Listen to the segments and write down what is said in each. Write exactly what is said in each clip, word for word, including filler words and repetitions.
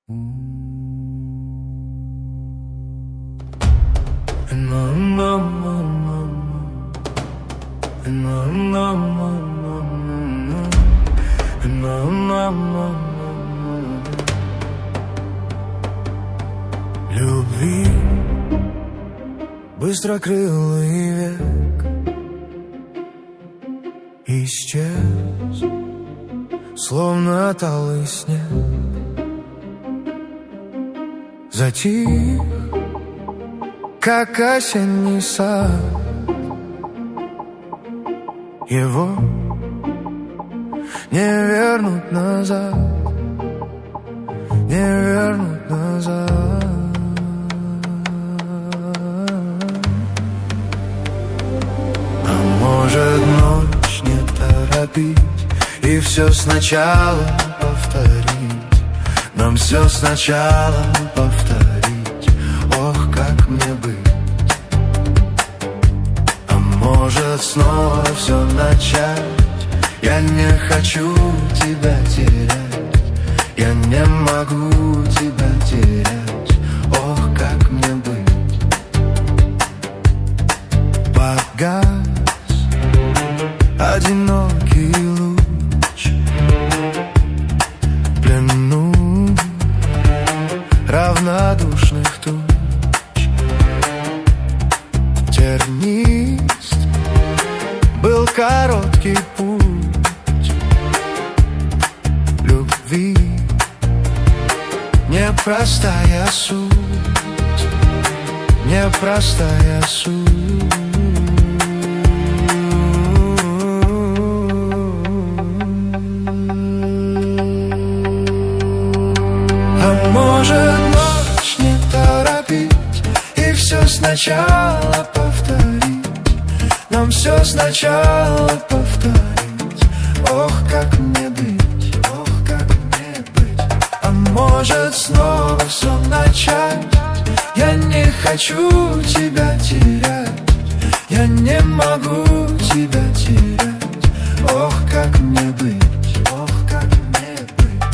Любви быстрокрылый век исчез, словно талый снег. Затих, как осенний сад. Его не вернуть назад, не вернуть назад. А может, ночь не торопить и все сначала повторить, нам все сначала повторить. Ох, как мне быть? А может, снова все начать? Я не хочу тебя терять, я не могу тебя терять. Ох, как мне быть? Погас одинокий луч в плену равнодушных туч. Тернист был короткий путь любви, непростая суть, непростая суть. А может, ночь не торопить и все сначала повторить, нам все сначала повторить. Ох, как мне быть? Ох, как мне быть? А может, снова все начать? Я не хочу тебя терять, я не могу тебя терять. Ох, как мне быть? Ох, как мне быть?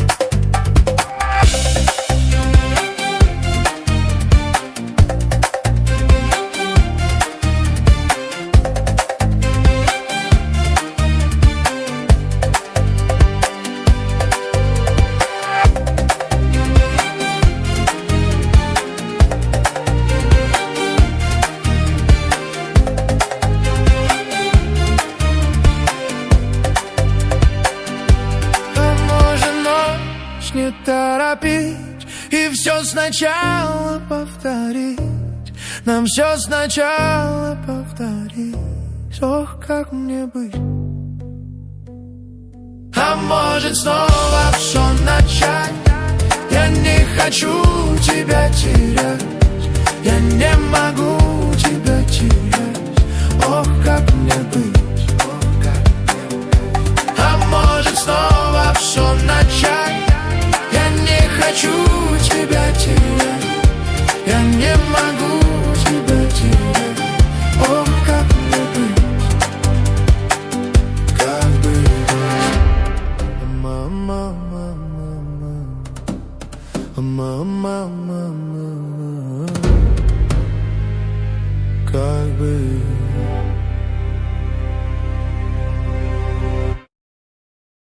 Не торопить и все сначала повторить, нам все сначала повторить. Ох, как мне быть? А может, снова все начать? Я не хочу тебя терять, я не могу тебя терять. Ох, как мне быть? Ох, как мне быть? А может, снова все начать? Хочу тебя терять, я не могу тебя терять. Ох, как мне быть? Как быть? Мама, мама, мама, мама, как быть?